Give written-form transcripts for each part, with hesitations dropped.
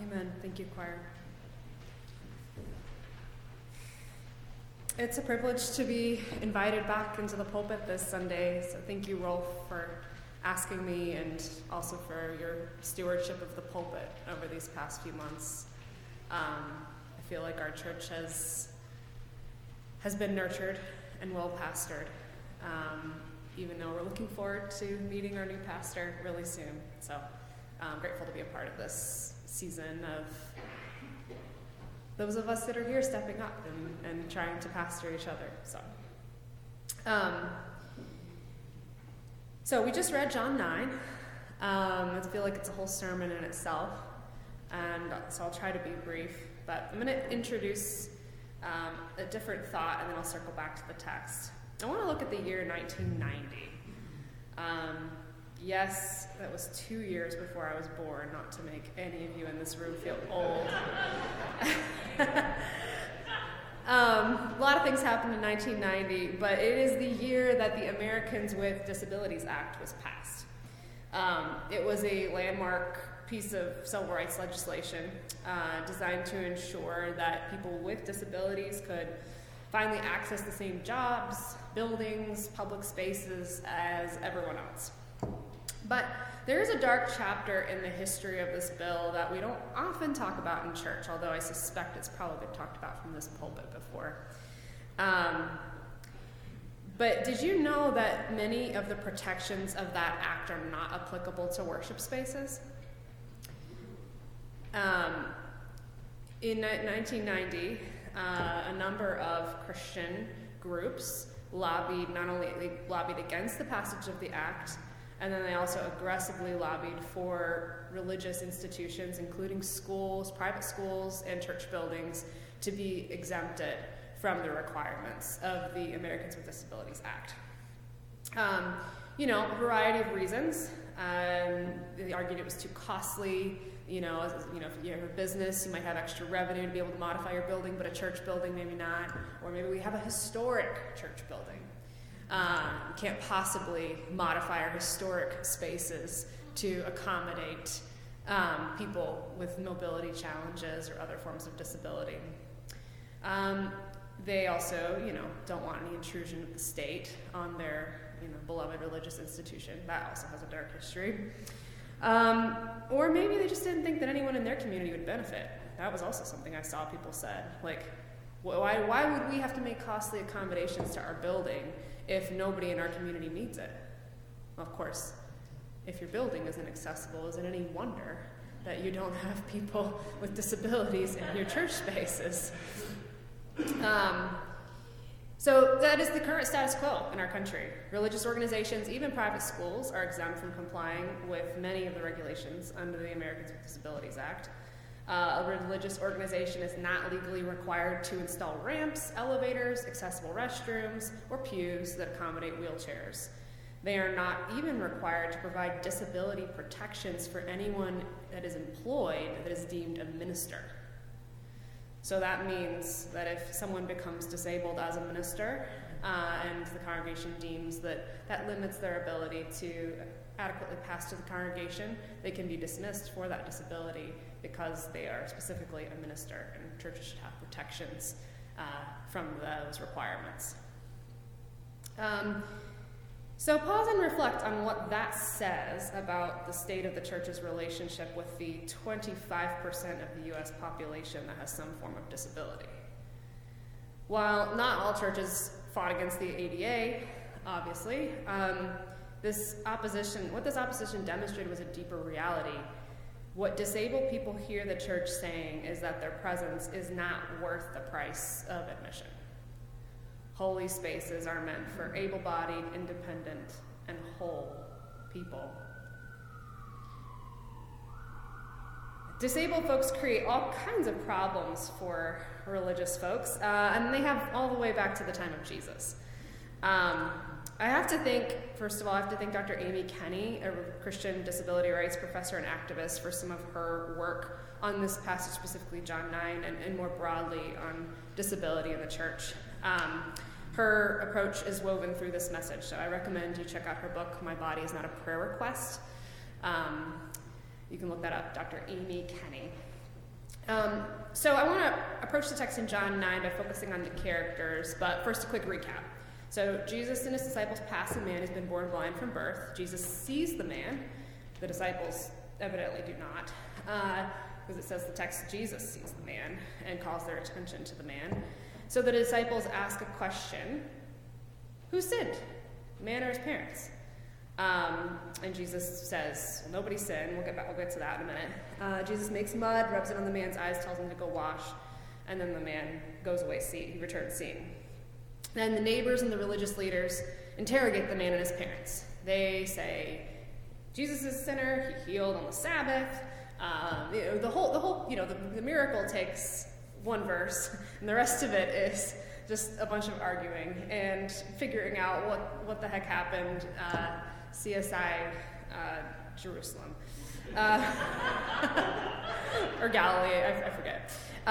Amen. Thank you, choir. It's a privilege to be invited back into the pulpit this Sunday, so thank you, Rolf, for asking me and also for your stewardship of the pulpit over these past few months. I feel like our church has been nurtured and well pastored, even though we're looking forward to meeting our new pastor really soon. So I'm grateful to be a part of this season of those of us that are here stepping up and trying to pastor each other. So we just read John 9. I feel like it's a whole sermon in itself, and so I'll try to be brief. But I'm going to introduce a different thought, and then I'll circle back to the text. I want to look at the year 1990. Yes, that was 2 years before I was born, not to make any of you in this room feel old. A lot of things happened in 1990, but it is the year that the Americans with Disabilities Act was passed. It was a landmark piece of civil rights legislation designed to ensure that people with disabilities could finally access the same jobs, buildings, public spaces as everyone else. But there is a dark chapter in the history of this bill that we don't often talk about in church, although I suspect it's probably been talked about from this pulpit before. But did you know that many of the protections of that act are not applicable to worship spaces? In 1990, a number of Christian groups lobbied against the passage of the act, and then they also aggressively lobbied for religious institutions, including schools, private schools, and church buildings, to be exempted from the requirements of the Americans with Disabilities Act. A variety of reasons. They argued it was too costly. If you have a business, you might have extra revenue to be able to modify your building, but a church building, maybe not. Or maybe we have a historic church building. We can't possibly modify our historic spaces to accommodate people with mobility challenges or other forms of disability. They also, don't want any intrusion of the state on their, beloved religious institution. That also has a dark history. Or maybe they just didn't think that anyone in their community would benefit. That was also something I saw people said. Like, why would we have to make costly accommodations to our building if nobody in our community needs it? Of course, if your building isn't accessible, is it any wonder that you don't have people with disabilities in your church spaces? So that is the current status quo in our country. Religious organizations, even private schools, are exempt from complying with many of the regulations under the Americans with Disabilities Act. A religious organization is not legally required to install ramps, elevators, accessible restrooms, or pews that accommodate wheelchairs. They are not even required to provide disability protections for anyone that is employed that is deemed a minister. So that means that if someone becomes disabled as a minister, and the congregation deems that that limits their ability to adequately pastor the congregation, they can be dismissed for that disability because they are specifically a minister, and churches should have protections from those requirements. So pause and reflect on what that says about the state of the church's relationship with the 25% of the U.S. population that has some form of disability. While not all churches fought against the ADA, obviously, what this opposition demonstrated was a deeper reality. What disabled people hear the church saying is that their presence is not worth the price of admission. Holy spaces are meant for able-bodied, independent, and whole people. Disabled folks create all kinds of problems for religious folks, and they have all the way back to the time of Jesus. First of all, I have to thank Dr. Amy Kenny, a Christian disability rights professor and activist, for some of her work on this passage, specifically John 9, and more broadly on disability in the church. Her approach is woven through this message, so I recommend you check out her book, My Body is Not a Prayer Request. You can look that up, Dr. Amy Kenny. So I want to approach the text in John 9 by focusing on the characters, but first a quick recap. So Jesus and his disciples pass a man who's been born blind from birth. Jesus sees the man. The disciples evidently do not, because it says the text, Jesus sees the man and calls their attention to the man. So the disciples ask a question: who sinned, the man or his parents? And Jesus says, well, nobody sinned. We'll get to that in a minute. Jesus makes mud, rubs it on the man's eyes, tells him to go wash, and then the man goes away seeing. He returns seeing. Then the neighbors and the religious leaders interrogate the man and his parents. They say, Jesus is a sinner. He healed on the Sabbath. The miracle takes one verse, and the rest of it is just a bunch of arguing and figuring out what the heck happened. CSI Jerusalem. Or Galilee, I forget.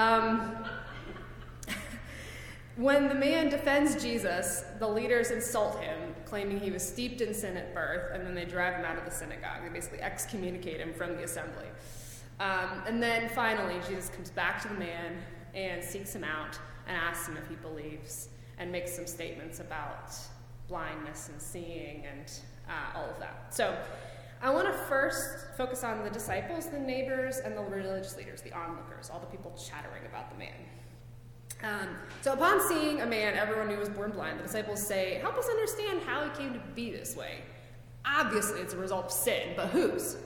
When the man defends Jesus, the leaders insult him, claiming he was steeped in sin at birth, and then they drive him out of the synagogue. They basically excommunicate him from the assembly. And then finally, Jesus comes back to the man and seeks him out and asks him if he believes, and makes some statements about blindness and seeing and all of that. So I want to first focus on the disciples, the neighbors, and the religious leaders, the onlookers, all the people chattering about the man. So upon seeing a man everyone knew was born blind, the disciples say, help us understand how he came to be this way. Obviously, it's a result of sin, but whose?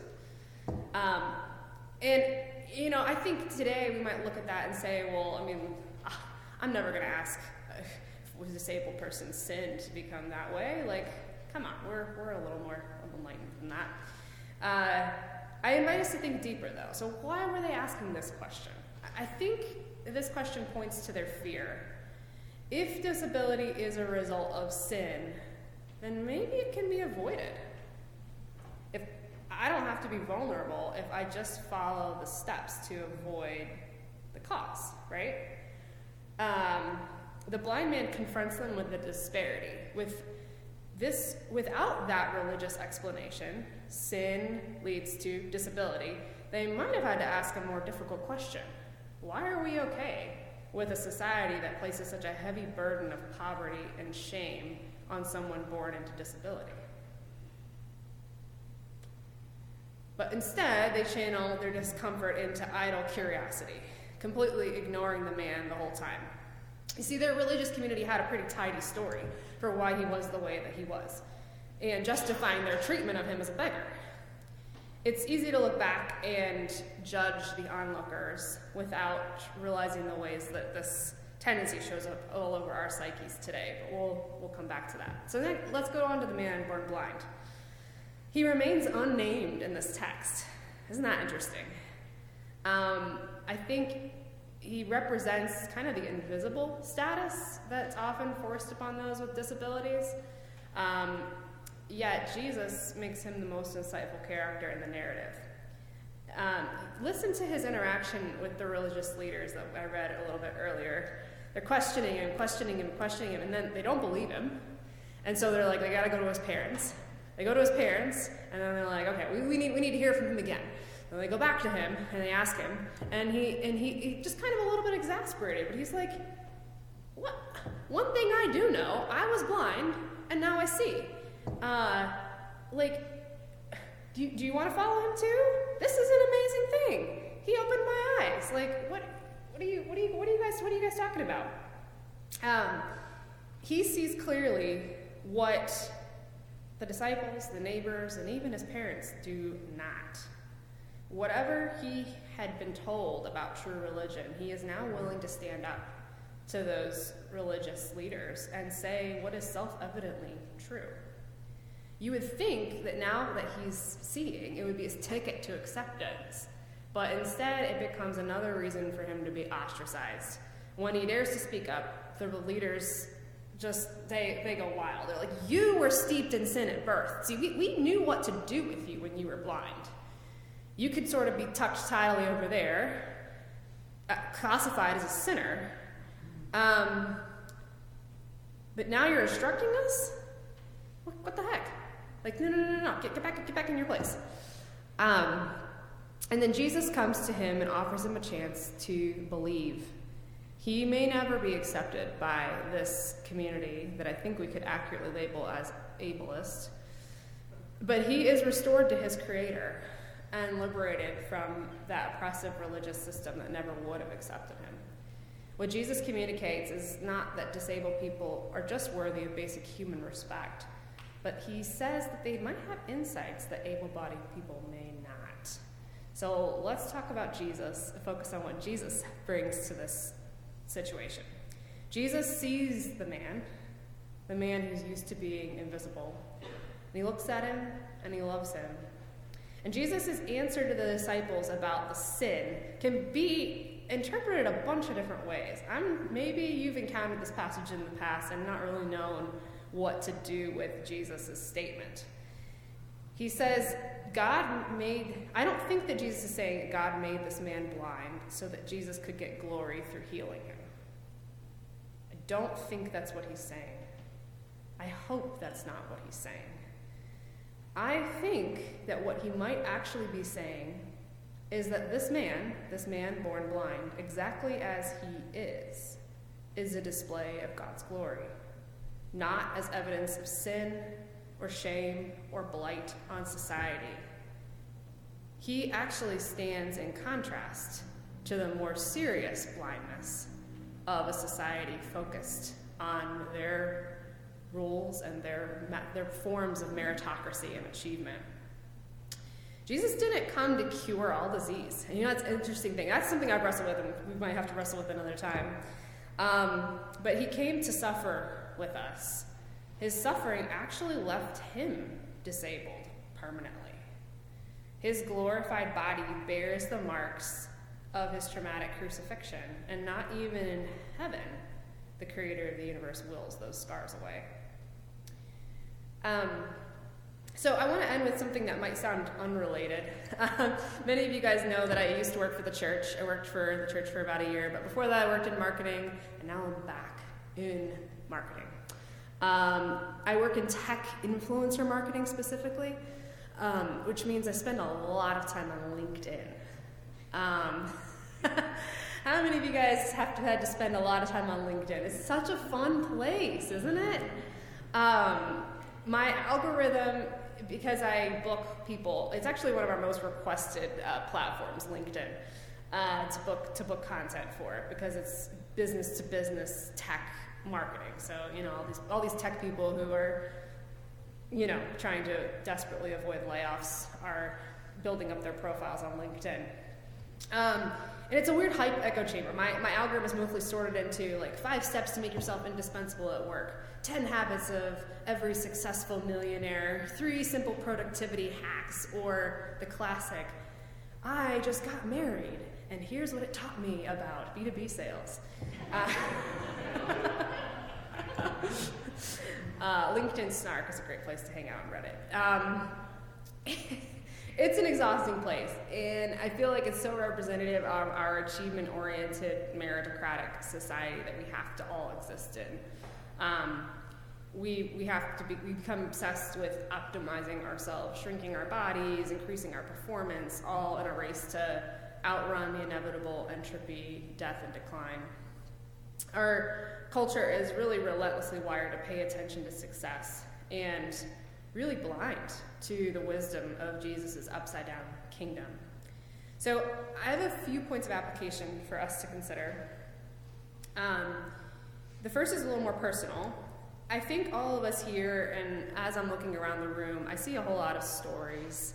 I think today we might look at that and say, well, I'm never going to ask if a disabled person sinned to become that way. Like, come on, we're a little more enlightened than that. I invite us to think deeper, though. So why were they asking this question? I think this question points to their fear. If disability is a result of sin, then maybe it can be avoided. If I don't have to be vulnerable if I just follow the steps to avoid the cause, right? The blind man confronts them with the disparity. Without that religious explanation, sin leads to disability. They might have had to ask a more difficult question. Why are we okay with a society that places such a heavy burden of poverty and shame on someone born into disability? But instead, they channel their discomfort into idle curiosity, completely ignoring the man the whole time. You see, their religious community had a pretty tidy story for why he was the way that he was, and justifying their treatment of him as a beggar. It's easy to look back and judge the onlookers without realizing the ways that this tendency shows up all over our psyches today, but we'll come back to that. So then let's go on to the man born blind. He remains unnamed in this text. Isn't that interesting? I think he represents kind of the invisible status that's often forced upon those with disabilities. Yet Jesus makes him the most insightful character in the narrative. Listen to his interaction with the religious leaders that I read a little bit earlier. They're questioning him, and then they don't believe him. And so they're like, they gotta go to his parents. They go to his parents, and then they're like, okay, we need to hear from him again. And they go back to him, and they ask him, and he just kind of a little bit exasperated, but he's like, what? One thing I do know, I was blind, and now I see. Do you want to follow him too? This is an amazing thing. He opened my eyes. Like, what are you guys talking about? He sees clearly what the disciples, the neighbors, and even his parents do not. Whatever he had been told about true religion, he is now willing to stand up to those religious leaders and say what is self-evidently true. You would think that now that he's seeing, it would be his ticket to acceptance, but instead it becomes another reason for him to be ostracized. When he dares to speak up, the leaders they go wild. They're like, you were steeped in sin at birth. See, we knew what to do with you when you were blind. You could sort of be tucked tidily over there, classified as a sinner. But now you're instructing us? What the heck? Like, no. Get back in your place. And then Jesus comes to him and offers him a chance to believe. He may never be accepted by this community that I think we could accurately label as ableist, but he is restored to his Creator and liberated from that oppressive religious system that never would have accepted him. What Jesus communicates is not that disabled people are just worthy of basic human respect, but he says that they might have insights that able-bodied people may not. So let's talk about Jesus and focus on what Jesus brings to this situation. Jesus sees the man who's used to being invisible, and he looks at him and he loves him. And Jesus' answer to the disciples about the sin can be interpreted a bunch of different ways. Maybe you've encountered this passage in the past and not really known what to do with Jesus' statement. He says, I don't think that Jesus is saying God made this man blind so that Jesus could get glory through healing him. I don't think that's what he's saying. I hope that's not what he's saying. I think that what he might actually be saying is that this man born blind, exactly as he is a display of God's glory, not as evidence of sin or shame or blight on society. He actually stands in contrast to the more serious blindness of a society focused on their rules and their forms of meritocracy and achievement. Jesus didn't come to cure all disease. And that's an interesting thing. That's something I've wrestled with, and we might have to wrestle with another time. But he came to suffer with us. His suffering actually left him disabled permanently. His glorified body bears the marks of his traumatic crucifixion, and not even in heaven, the creator of the universe wills those scars away. So I want to end with something that might sound unrelated. Many of you guys know that I used to work for the church. I worked for the church for about a year, but before that I worked in marketing, and now I'm back in marketing. I work in tech influencer marketing specifically, which means I spend a lot of time on LinkedIn. How many of you guys have had to spend a lot of time on LinkedIn? It's such a fun place, isn't it? My algorithm, because I book people, it's actually one of our most requested platforms, LinkedIn, to book content for, because it's business to business tech marketing. So, all these tech people who are, trying to desperately avoid layoffs are building up their profiles on LinkedIn. And it's a weird hype echo chamber. My algorithm is mostly sorted into 5 steps to make yourself indispensable at work, 10 habits of every successful millionaire, 3 simple productivity hacks, or the classic, I just got married, and here's what it taught me about B2B sales. LinkedIn Snark is a great place to hang out on Reddit. It's an exhausting place, and I feel like it's so representative of our achievement-oriented, meritocratic society that we have to all exist in. We become obsessed with optimizing ourselves, shrinking our bodies, increasing our performance, all in a race to outrun the inevitable entropy, death, and decline. Our culture is really relentlessly wired to pay attention to success and really blind to the wisdom of Jesus' upside-down kingdom. So I have a few points of application for us to consider. The first is a little more personal. I think all of us here, and as I'm looking around the room, I see a whole lot of stories.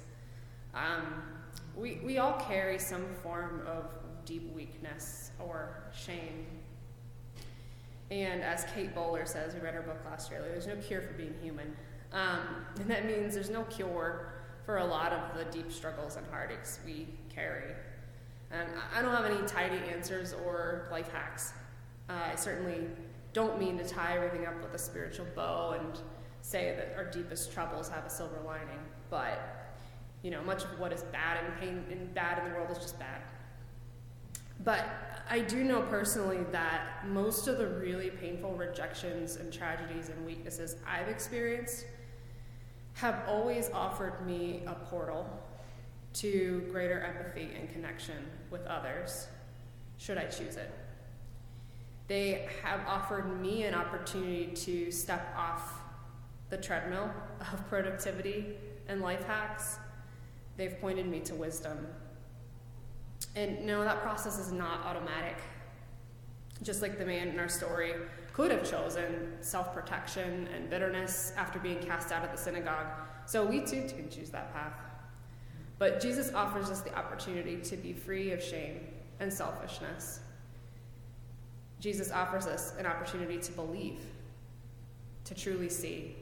We all carry some form of deep weakness or shame. And as Kate Bowler says, we read her book last year, there's no cure for being human. And that means there's no cure for a lot of the deep struggles and heartaches we carry. And I don't have any tidy answers or life hacks. I certainly don't mean to tie everything up with a spiritual bow and say that our deepest troubles have a silver lining. But, much of what is bad and bad in the world is just bad. But I do know personally that most of the really painful rejections and tragedies and weaknesses I've experienced have always offered me a portal to greater empathy and connection with others, should I choose it. They have offered me an opportunity to step off the treadmill of productivity and life hacks. They've pointed me to wisdom. And no, that process is not automatic. Just like the man in our story could have chosen self-protection and bitterness after being cast out of the synagogue, so we too can choose that path. But Jesus offers us the opportunity to be free of shame and selfishness. Jesus offers us an opportunity to believe, to truly see.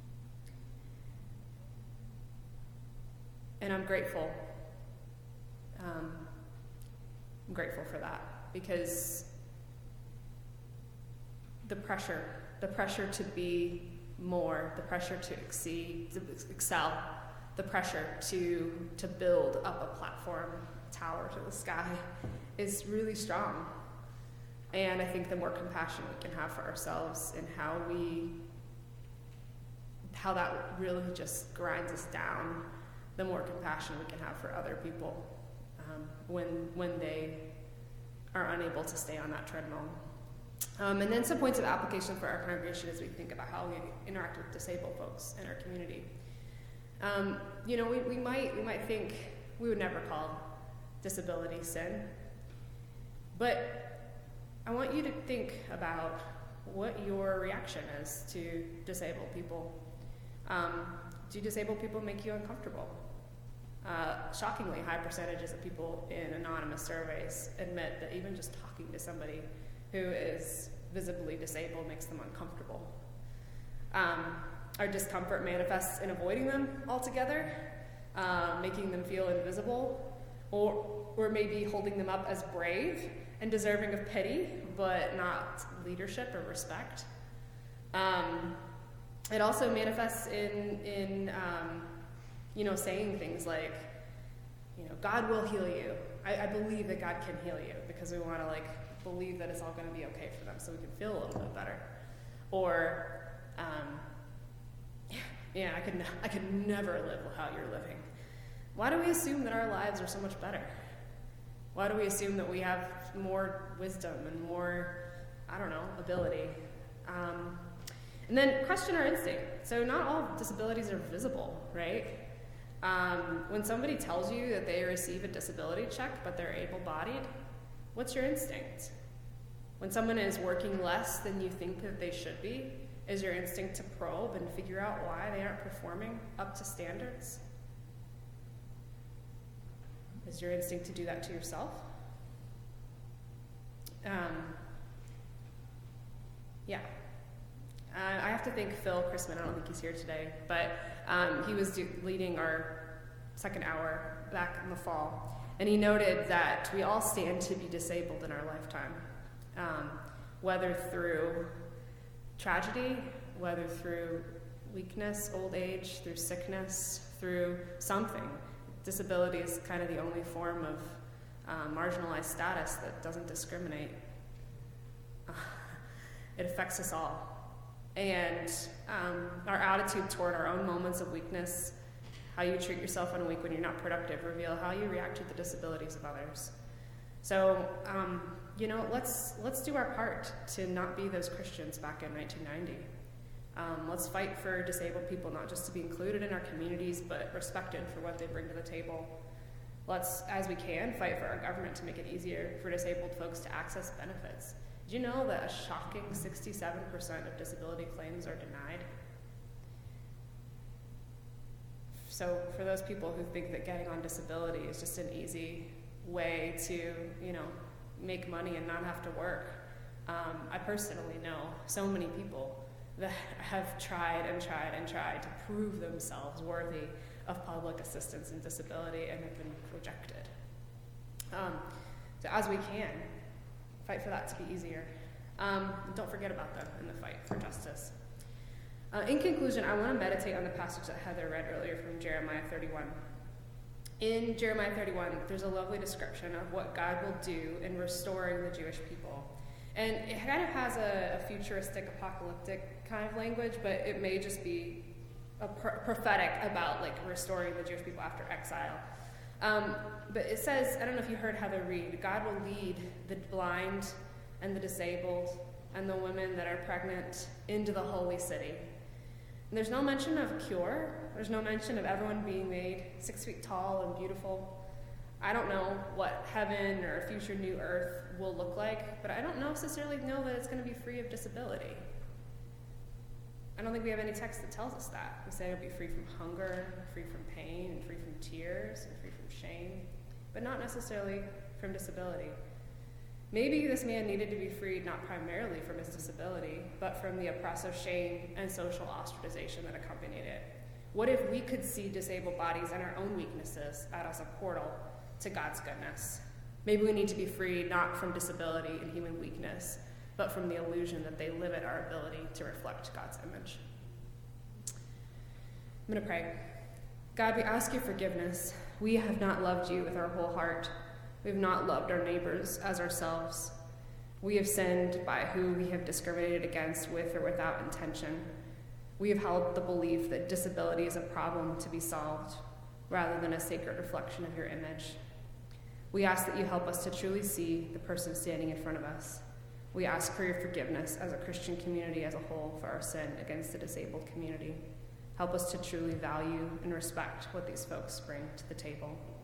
And I'm grateful. I'm grateful for that, because the pressure to be more, the pressure to exceed, to excel, the pressure to build up a platform, tower to the sky, is really strong. And I think the more compassion we can have for ourselves and how that really just grinds us down, the more compassion we can have for other people when they are unable to stay on that treadmill. And then some points of application for our congregation as we think about how we interact with disabled folks in our community. We might think we would never call disability sin, but I want you to think about what your reaction is to disabled people. Do disabled people make you uncomfortable? Shockingly high percentages of people in anonymous surveys admit that even just talking to somebody who is visibly disabled makes them uncomfortable. Our discomfort manifests in avoiding them altogether, making them feel invisible, or maybe holding them up as brave and deserving of pity, but not leadership or respect. It also manifests in saying things like, God will heal you. I believe that God can heal you, because we want to believe that it's all going to be okay for them so we can feel a little bit better. Or, I could never live how you're living. Why do we assume that our lives are so much better? Why do we assume that we have more wisdom and more, ability? And then question our instinct. So not all disabilities are visible, right? When somebody tells you that they receive a disability check but they're able-bodied, what's your instinct? When someone is working less than you think that they should be, is your instinct to probe and figure out why they aren't performing up to standards? Is your instinct to do that to yourself? I have to thank Phil Chrisman. I don't think he's here today, but he was leading our second hour back in the fall, and he noted that we all stand to be disabled in our lifetime, whether through tragedy, whether through weakness, old age, through sickness, through something. Disability is kind of the only form of marginalized status that doesn't discriminate. It affects us all. And our attitude toward our own moments of weakness, how you treat yourself in a week when you're not productive, reveal how you react to the disabilities of others. So, let's do our part to not be those Christians back in 1990. Let's fight for disabled people, not just to be included in our communities, but respected for what they bring to the table. Let's, as we can, fight for our government to make it easier for disabled folks to access benefits. Did you know that a shocking 67% of disability claims are denied? So for those people who think that getting on disability is just an easy way to, make money and not have to work, I personally know so many people that have tried and tried and tried to prove themselves worthy of public assistance in disability and have been rejected. So as we can, fight for that to be easier. Don't forget about them in the fight for justice. In conclusion, I want to meditate on the passage that Heather read earlier from Jeremiah 31. In Jeremiah 31, there's a lovely description of what God will do in restoring the Jewish people. And it kind of has a futuristic, apocalyptic kind of language, but it may just be prophetic about restoring the Jewish people after exile. But it says, I don't know if you heard Heather read, God will lead the blind and the disabled and the women that are pregnant into the holy city. And there's no mention of cure. There's no mention of everyone being made 6 feet tall and beautiful. I don't know what heaven or a future new earth will look like, but I don't necessarily know that it's going to be free of disability. I don't think we have any text that tells us that. We say it'll be free from hunger, free from pain, and free from tears, and free from shame, but not necessarily from disability. Maybe this man needed to be freed not primarily from his disability, but from the oppressive shame and social ostracization that accompanied it. What if we could see disabled bodies and our own weaknesses as a portal to God's goodness? Maybe we need to be freed not from disability and human weakness, but from the illusion that they limit our ability to reflect God's image. I'm going to pray. God, we ask your forgiveness. We have not loved you with our whole heart. We have not loved our neighbors as ourselves. We have sinned by who we have discriminated against with or without intention. We have held the belief that disability is a problem to be solved rather than a sacred reflection of your image. We ask that you help us to truly see the person standing in front of us. We ask for your forgiveness as a Christian community as a whole for our sin against the disabled community. Help us to truly value and respect what these folks bring to the table.